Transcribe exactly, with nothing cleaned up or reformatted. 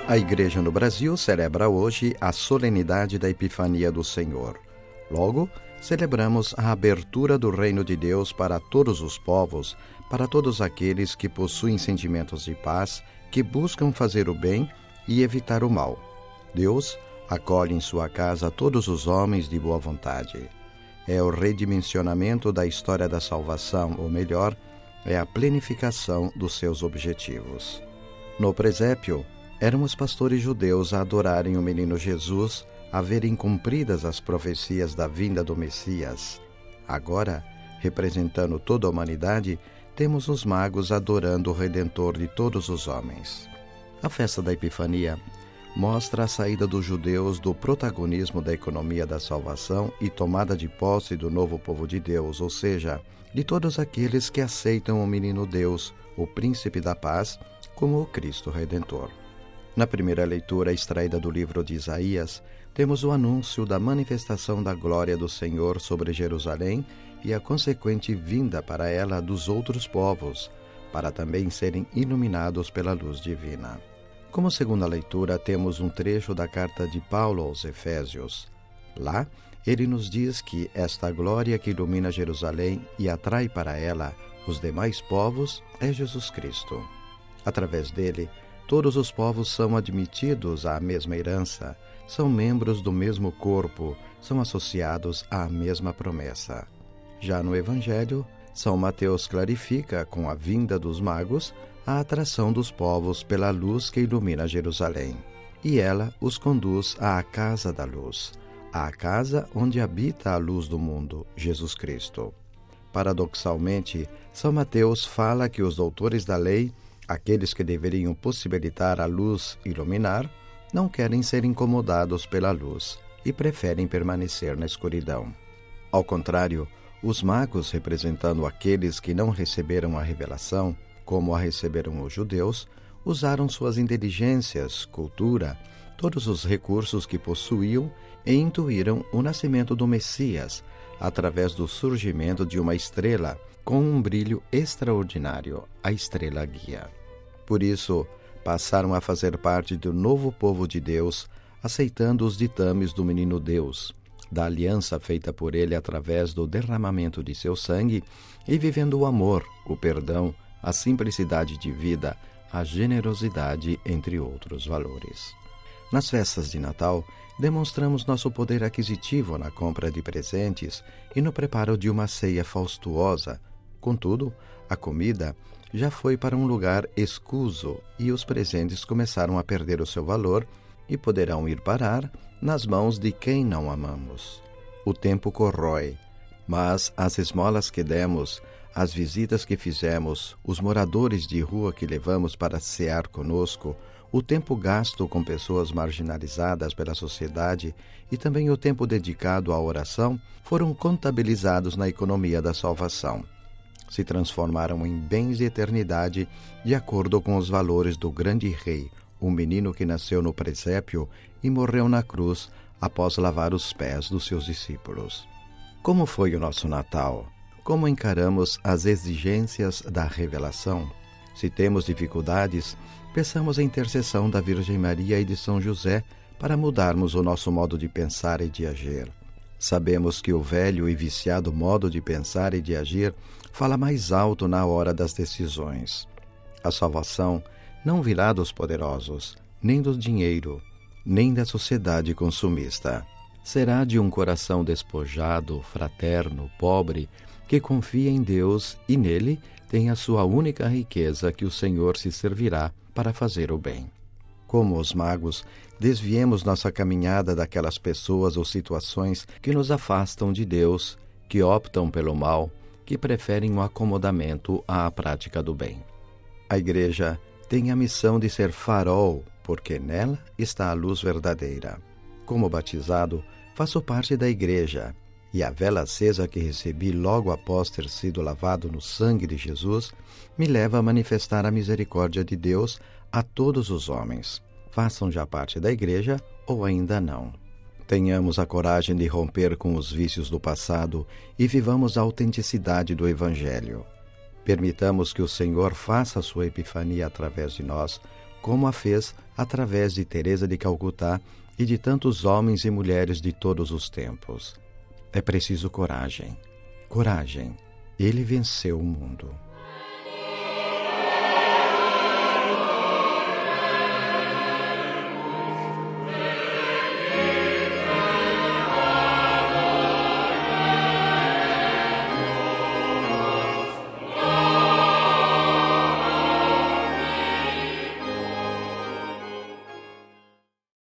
A Igreja no Brasil celebra hoje a solenidade da Epifania do Senhor. Logo, celebramos a abertura do Reino de Deus para todos os povos, para todos aqueles que possuem sentimentos de paz, que buscam fazer o bem e evitar o mal. Deus acolhe em sua casa todos os homens de boa vontade. É o redimensionamento da história da salvação, ou melhor, é a planificação dos seus objetivos. No presépio, eram os pastores judeus a adorarem o menino Jesus, a verem cumpridas as profecias da vinda do Messias. Agora, representando toda a humanidade, temos os magos adorando o Redentor de todos os homens. A festa da Epifania mostra a saída dos judeus do protagonismo da economia da salvação e tomada de posse do novo povo de Deus, ou seja, de todos aqueles que aceitam o menino Deus, o príncipe da paz, como o Cristo Redentor. Na primeira leitura extraída do livro de Isaías, temos o anúncio da manifestação da glória do Senhor sobre Jerusalém e a consequente vinda para ela dos outros povos, para também serem iluminados pela luz divina. Como segunda leitura, temos um trecho da carta de Paulo aos Efésios. Lá, ele nos diz que esta glória que ilumina Jerusalém e atrai para ela os demais povos é Jesus Cristo. Através dele, todos os povos são admitidos à mesma herança, são membros do mesmo corpo, são associados à mesma promessa. Já no Evangelho, São Mateus clarifica, com a vinda dos magos, a atração dos povos pela luz que ilumina Jerusalém. E ela os conduz à casa da luz, à casa onde habita a luz do mundo, Jesus Cristo. Paradoxalmente, São Mateus fala que os doutores da lei, aqueles que deveriam possibilitar a luz iluminar, não querem ser incomodados pela luz e preferem permanecer na escuridão. Ao contrário, os magos, representando aqueles que não receberam a revelação, como a receberam os judeus, usaram suas inteligências, cultura, todos os recursos que possuíam e intuíram o nascimento do Messias, através do surgimento de uma estrela com um brilho extraordinário, a estrela guia. Por isso, passaram a fazer parte do novo povo de Deus, aceitando os ditames do menino Deus, da aliança feita por ele através do derramamento de seu sangue e vivendo o amor, o perdão, a simplicidade de vida, a generosidade, entre outros valores. Nas festas de Natal, demonstramos nosso poder aquisitivo na compra de presentes e no preparo de uma ceia faustuosa. Contudo, a comida já foi para um lugar escuso e os presentes começaram a perder o seu valor e poderão ir parar nas mãos de quem não amamos. O tempo corrói, mas as esmolas que demos, as visitas que fizemos, os moradores de rua que levamos para cear conosco, o tempo gasto com pessoas marginalizadas pela sociedade e também o tempo dedicado à oração foram contabilizados na economia da salvação. Se transformaram em bens de eternidade de acordo com os valores do grande rei, o menino que nasceu no presépio e morreu na cruz após lavar os pés dos seus discípulos. Como foi o nosso Natal? Como encaramos as exigências da revelação? Se temos dificuldades, peçamos a intercessão da Virgem Maria e de São José para mudarmos o nosso modo de pensar e de agir. Sabemos que o velho e viciado modo de pensar e de agir fala mais alto na hora das decisões. A salvação não virá dos poderosos, nem do dinheiro, nem da sociedade consumista. Será de um coração despojado, fraterno, pobre, que confia em Deus e nele tem a sua única riqueza que o Senhor se servirá para fazer o bem. Como os magos, desviemos nossa caminhada daquelas pessoas ou situações que nos afastam de Deus, que optam pelo mal, que preferem o acomodamento à prática do bem. A Igreja tem a missão de ser farol, porque nela está a luz verdadeira. Como batizado, faço parte da Igreja, e a vela acesa que recebi logo após ter sido lavado no sangue de Jesus me leva a manifestar a misericórdia de Deus a todos os homens, façam já parte da Igreja ou ainda não. Tenhamos a coragem de romper com os vícios do passado e vivamos a autenticidade do Evangelho. Permitamos que o Senhor faça a sua epifania através de nós, como a fez através de Teresa de Calcutá e de tantos homens e mulheres de todos os tempos. É preciso coragem. Coragem. Ele venceu o mundo.